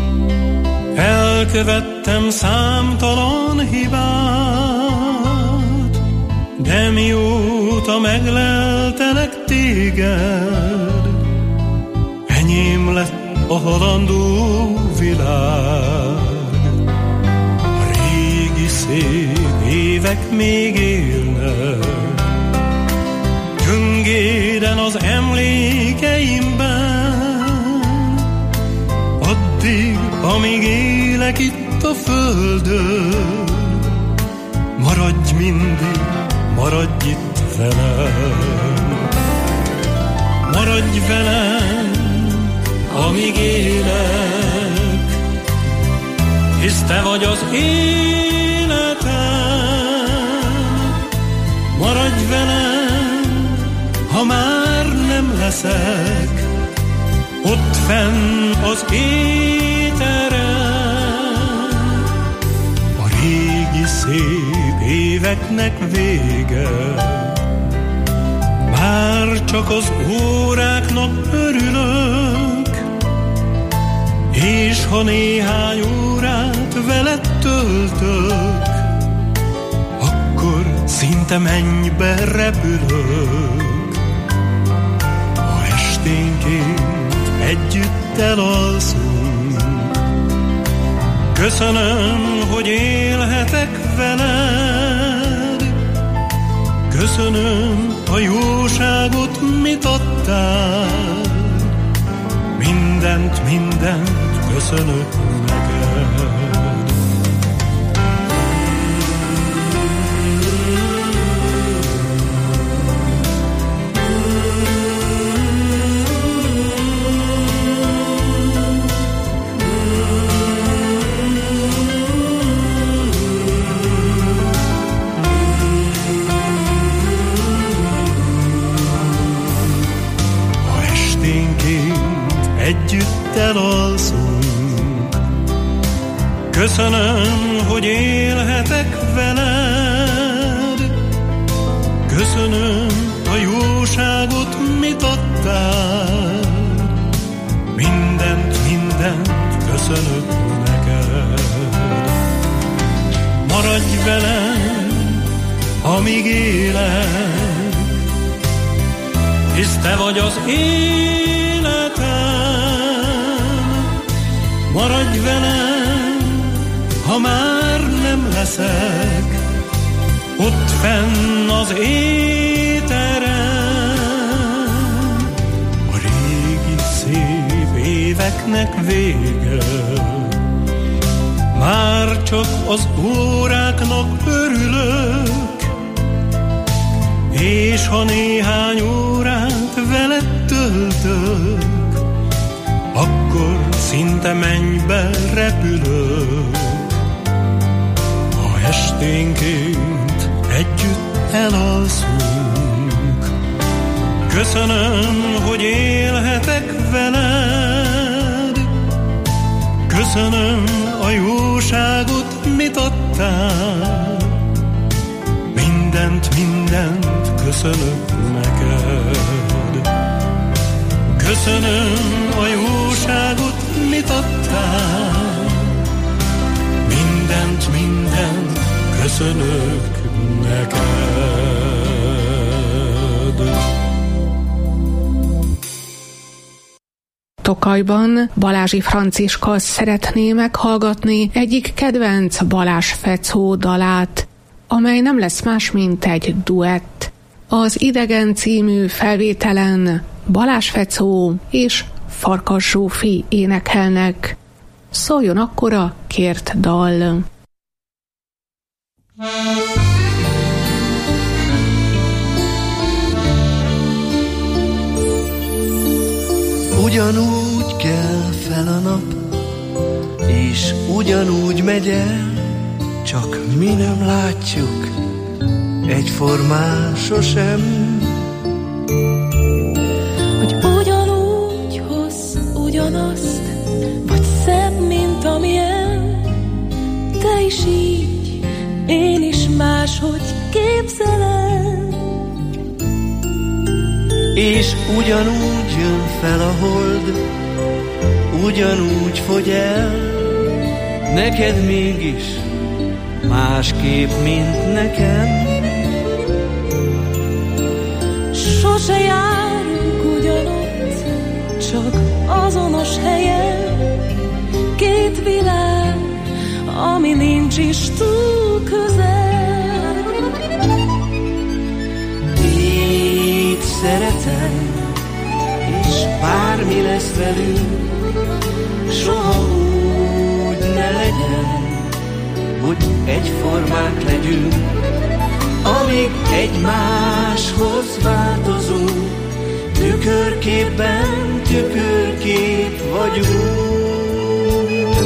S17: elkövettem számtalan hibát, de mióta megleltelek téged, enyém lett a halandó világ. A régi szép évek még élnek, gyöngéden az emlékeimben, addig, amíg élek itt a földön, maradj mindig, maradj itt velem. Maradj velem, amíg élek, hisz te vagy az életem. Maradj velem, ha már nem leszek ott fenn az éteren. A régi szép éveknek vége, már csak az óráknak örülök, és ha néhány órát veled töltök, akkor szinte mennybe repülök. Ha esténként együtt elalszunk, köszönöm, hogy élhetek veled. Köszönöm a jóságot, mit adtál. Mindent köszönök neked. együtt elalszunk, Köszönöm, hogy élhetek veled, köszönöm a jóságot, mit adtál, mindent köszönök neked. Maradj velem, amíg élek, hisz te vagy az életem. Maradj velem, ha már nem leszek ott fenn az éterem. A régi szép éveknek vége, már csak az óráknak örülök, és ha néhány órát veled töltök, akkor szinte mennybe repülök. Ha esténként együtt elalszunk, köszönöm, hogy élhetek veled, köszönöm a jóságot, mit adtál, mindent köszönök neked. Köszönöm a jóságot, mit adtál, mindent köszönök neked.
S15: Tokajban Balázsi Franciska szeretné meghallgatni egyik kedvenc Balázs Fecó dalát, amely nem lesz más, mint egy duett. Az Idegen című felvételen Balázs Fecó és Farkas Zsófi énekelnek. Szóljon akkor a kért dal.
S18: Ugyanúgy kell fel a nap, és ugyanúgy megy el, csak mi nem látjuk egyformán sosem.
S6: Hogy ugyanúgy hoz ugyanazt, vagy szebb, mint amilyen, te is így, én is máshogy képzelem.
S18: És ugyanúgy jön fel a hold, ugyanúgy fogy el, neked mégis másképp, mint nekem.
S6: Sose járunk ugyanott, csak azonos helyen, két világ, ami nincs is túl közel.
S18: Így szeretem, és bármi lesz velünk, soha úgy ne legyen, hogy egyformák legyünk, amíg egymáshoz változunk, tükörképben tükörkép vagyunk.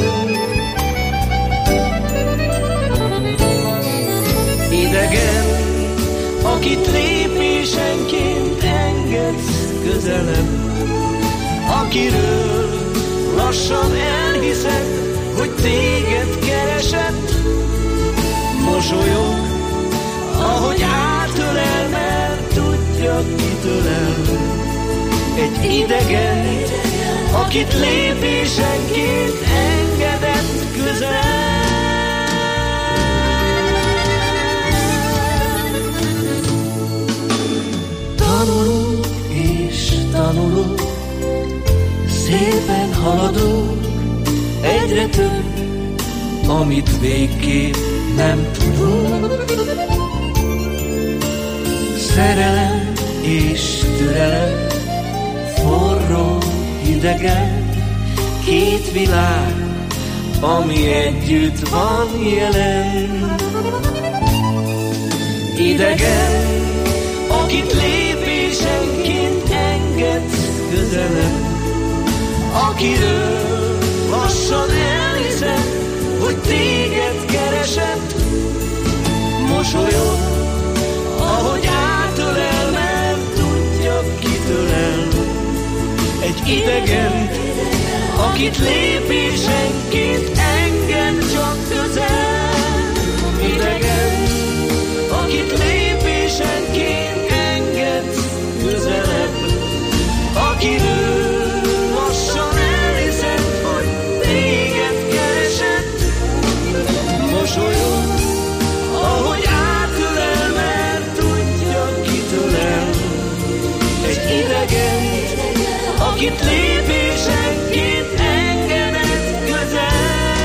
S18: Idegen, akit lépésenként engedsz közelebb, akiről lassan elhiszed, hogy téged keresett, mosolyog, ahogy átölel, mert tudja, kitől el. Egy idegen, akit lépésenként engedett közel. Tanulunk és tanulunk, szépen haladunk, egyre több, amit végképp nem tudunk. Szerelem és türelem, forró, hidegen, két világ, ami együtt van jelen. Idegen, akit lépésenként engedsz közelebb, akiről lassan elhiszed, hogy téged keresett, mosolyog, ahogy átölel, mert tudja, kitől el. Egy idegen, akit lépésenként enged csak
S12: közel, idegen, akit lépésenként engedsz közelebb, akiről lassan elhiszed, hogy téged keresett. Mosolyog, ahogy átölel, mert tudja, kitölel. Egy idegen, akit lépésenként engedett közel.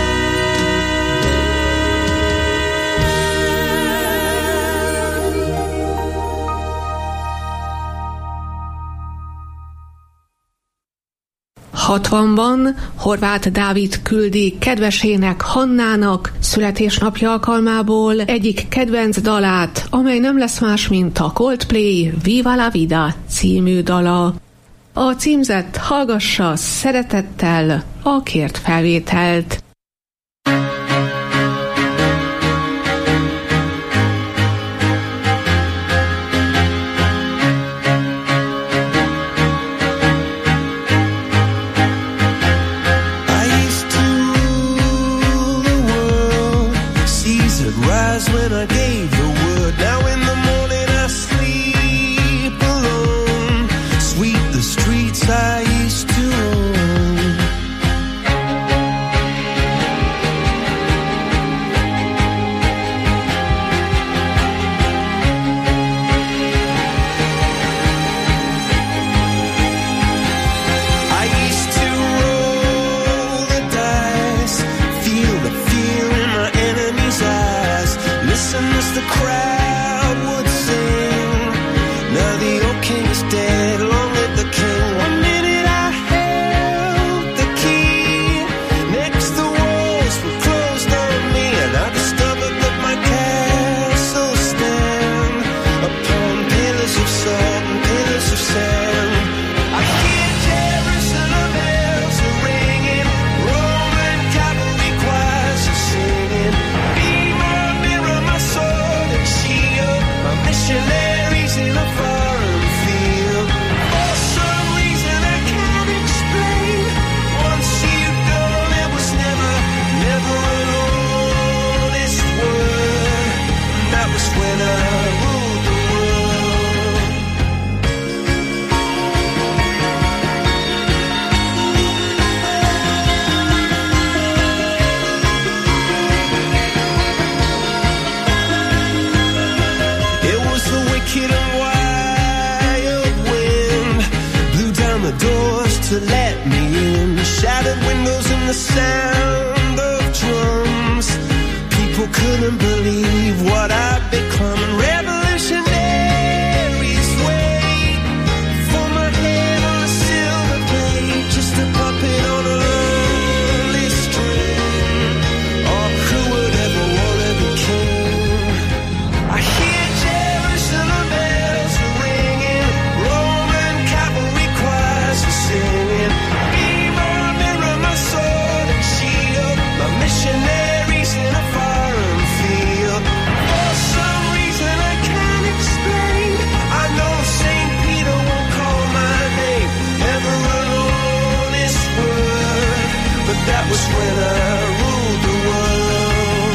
S15: Hatvanban Horváth Dávid küldi kedvesének Hannának születésnapja alkalmából egyik kedvenc dalát, amely nem lesz más, mint a Coldplay Viva la Vida című dala. A címzett hallgassa szeretettel a kért felvételt.
S18: When I gave the word, now in the morning I sleep alone. Sweep the streets I used to own. I used to roll the dice, feel the fear in my enemy's eyes. Listen as the crowd would sing. Now the old king is dead, long live the king. One minute I held the key. Next the walls were closed on me, and I discovered that my castle stand upon pillars of salt and pillars of sand. I hear Jerusalem bells are ringing, Roman cavalry choirs are singing. Be my mirror, my sword and shield, my missionaries in a foreign field. For some reason I can't explain, once you've gone it was never, never an honest word. That was when I ruled the world. It was the wicked and wild wind, blew down the doors to let me in. Shattered windows and the sound of drums. People couldn't believe what I'd become. Revolutionaries wait for my head on a silver plate, just a puppet on a lonely string. Oh, who would ever want to be king? I hear Jerusalem bells are ringing, Roman cavalry choirs are singing. Be my mirror, my sword and shield, my missionaries in a foreign field. For some reason I can't explain, I know St. Peter won't call my name, never an honest word, but that was when I ruled the world.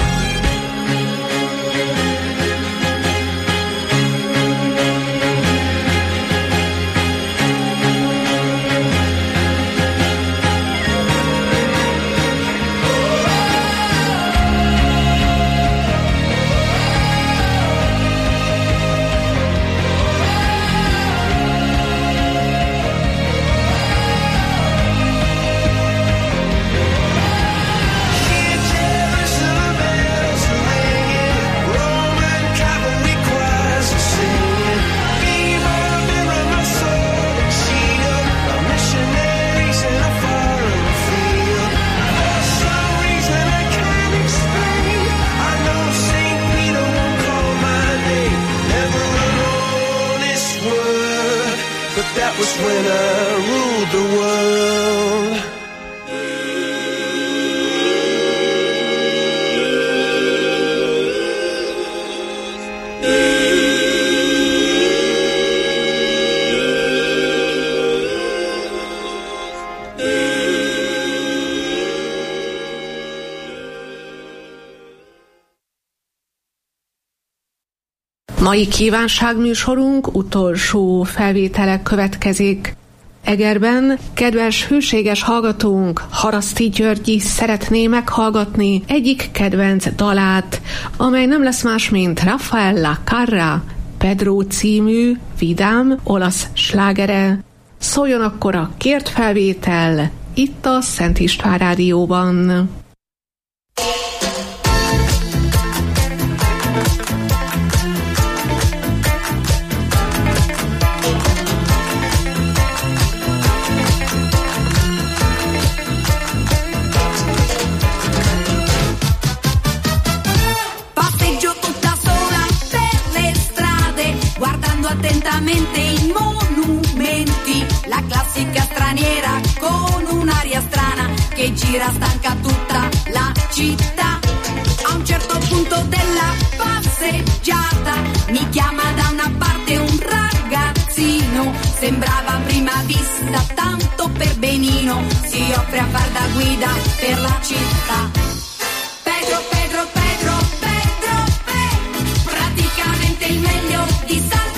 S18: Hear Jerusalem bells are ringing, Roman cavalry choirs are singing. Be my mirror, my sword and shield, my missionaries in a foreign field. For some reason I can't explain, I know St. Peter won't call my name, never an honest word, but that was when I ruled the world.
S15: Mai kívánságműsorunk utolsó felvételek következik. Egerben kedves, hűséges hallgatónk Haraszti Györgyi szeretné meghallgatni egyik kedvenc dalát, amely nem lesz más, mint Rafael Carrà Pedro című vidám olasz slágere. Szóljon akkor a kért felvétel itt a Szent István Rádióban.
S19: Attentamente i monumenti, la classica straniera con un'aria strana che gira stanca tutta la città. A un certo punto della passeggiata mi chiama da una parte un ragazzino, sembrava a prima vista tanto per benino, si offre a far da guida per la città. Pedro, Pedro, Pedro, Pedro, praticamente il meglio di Santa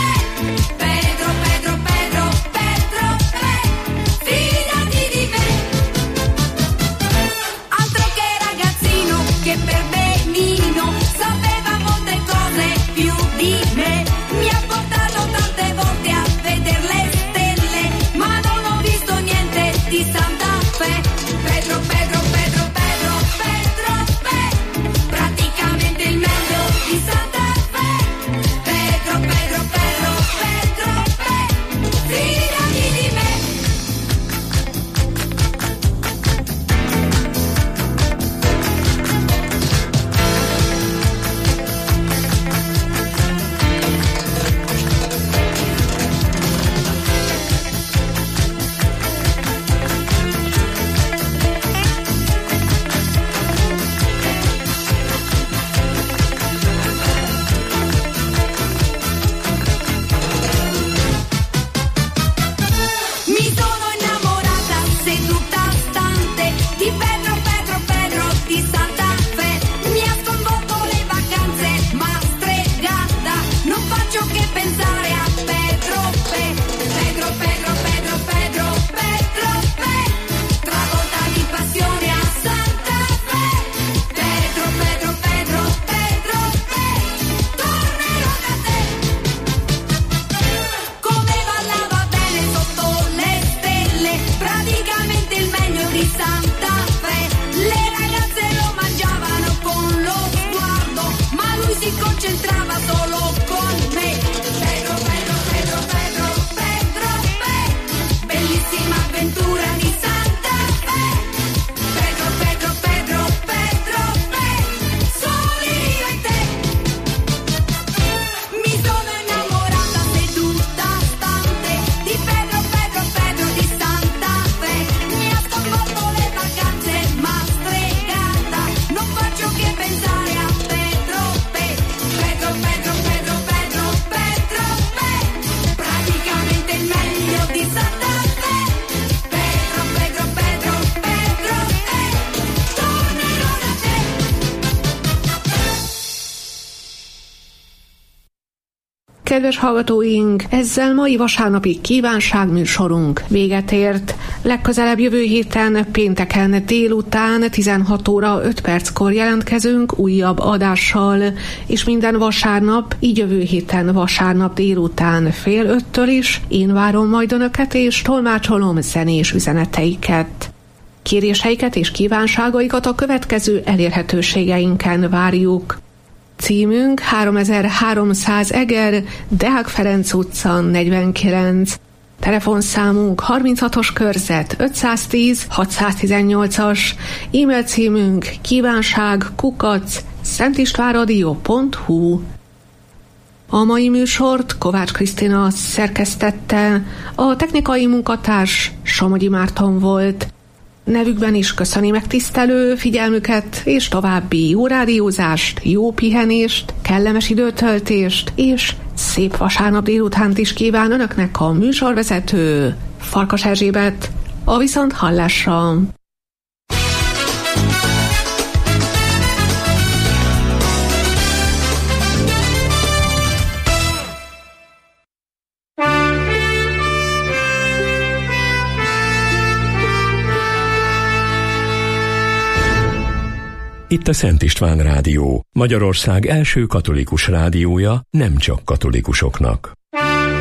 S15: Kedves hallgatóink, ezzel mai vasárnapi kívánságműsorunk véget ért. Legközelebb jövő héten pénteken délután 16 óra 5 perckor jelentkezünk újabb adással, és minden vasárnap, így jövő héten vasárnap délután 4:30 is én várom majd önöket, és tolmácsolom zenés üzeneteiket. Kéréseiket és kívánságaikat a következő elérhetőségeinken várjuk. Címünk 3300 Eger, Deák Ferenc utca 49. Telefonszámunk 36-os körzet 510 618-as. E-mail címünk kívánság@szentistvánradio.hu. A mai műsort Kovács Krisztina szerkesztette, a technikai munkatárs Somogyi Márton volt. Nevükben is köszöni megtisztelő figyelmüket, és további jó rádiózást, jó pihenést, kellemes időtöltést, és szép vasárnap délutánt is kíván önöknek a műsorvezető Farkas Erzsébet. A viszonthallásra!
S1: Itt a Szent István Rádió, Magyarország első katolikus rádiója, nem csak katolikusoknak.